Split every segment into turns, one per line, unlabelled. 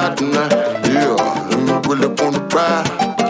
ride tonight. Yeah, let me really wanna ride.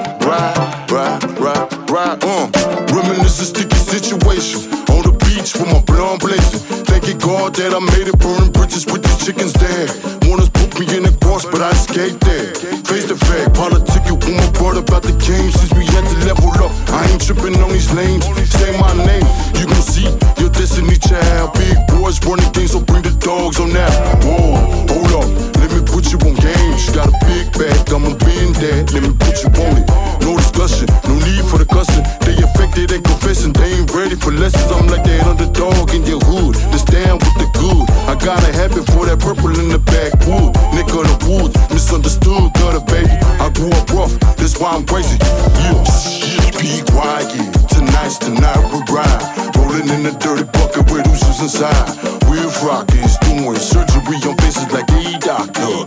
Reminisce a sticky situation on the beach with my blonde blazing. Thanking God that I made it, burning bridges with these chickens there. Wanna put me in the cross, but I escaped there. Face the fact, politicking with my brother about the game. Since we had to level up, I ain't tripping on these lanes. Say my name, you gon' see your destiny, child. Big boys running things, so bring the dogs on that. Whoa, hold up, let me put you on game. She got a big bag, I'ma bend that. Let me put you on it. No discussion, no need for the cussing. They affected and confessing, they ain't ready for lessons. I'm like that underdog in your hood, that's down with the good. I got a habit for that purple in the backwood. Nigga the woods, misunderstood, gutter baby. I grew up rough, that's why I'm crazy. Yeah, be quiet, tonight's the night we ride. Rolling in the dirty bucket with oozes inside. We're rockers doing surgery on faces like a doctor.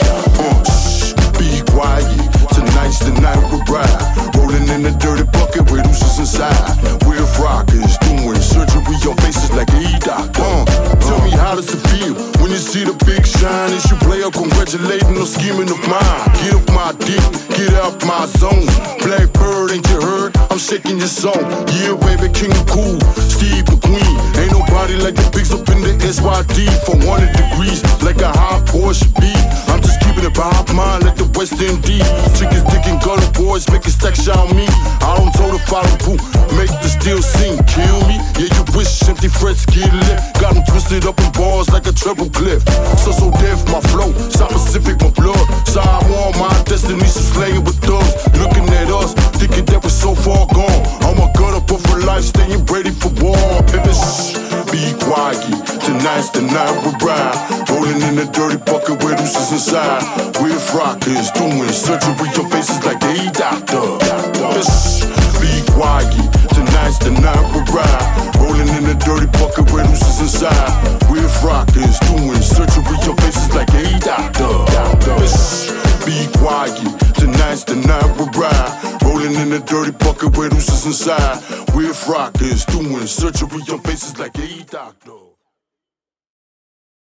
Be quiet, tonight's the night we ride. Rolling in the dirty bucket with oozes inside. We're rockers doing surgery on faces like a doctor. Tell me, how does it feel when you see the big shine? Is you player congratulating or scheming of mine? Get off my dick, get out my zone. Blackbird, ain't you heard? I'm shaking your song. Yeah, baby, king of cool, Steve McQueen. Ain't nobody like the bigs up in the SYD for 100 degrees, like a hot boy should be. I'm just keeping it behind mine like the West Indies. Chickens dicking gutter boys, making stacks shine me. I don't told the follow poo, make the steel sing, kill me. Yeah, you wish empty frets get lit. Got them twisted up in bars like a treble cliff. So deaf, my flow, South Pacific, my blood. So I want my destiny, so slaying with thugs. Looking at us, thinking that we're so far gone. I'm a gun up for life, staying ready for war. Baby, be quiet, tonight's the night we ride. Rolling in the dirty bucket with oozes inside. We're rockers doing surgery on faces like a doctor. Be quiet, tonight's the night we ride. Rolling in the dirty bucket with oozes inside. We're rockers doing surgery on faces like a doctor. Be quiet, tonight's the night we ride. Rolling in the dirty bucket with oozes inside. We're rockers doing surgery on faces like a doctor.